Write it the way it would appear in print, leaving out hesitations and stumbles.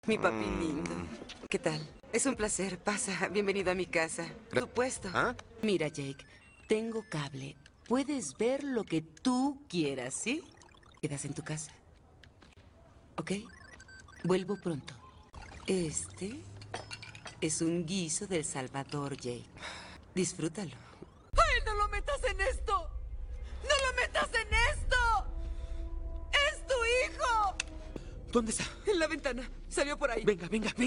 Mi papi lindo. ¿Qué tal? Es un placer. Pasa. Bienvenido a mi casa. Por supuesto. ¿Ah? Mira, Jake. Tengo cable. Puedes ver lo que tú quieras, ¿sí? Quedas en tu casa. ¿Ok? Vuelvo pronto. Este es un guiso del Salvador, Jake. Disfrútalo. ¡Ay, no lo metas en esto! ¡No lo metas en esto! ¡Es tu hijo! ¿Dónde está? En la ventana. Salió por ahí. Venga, venga, venga.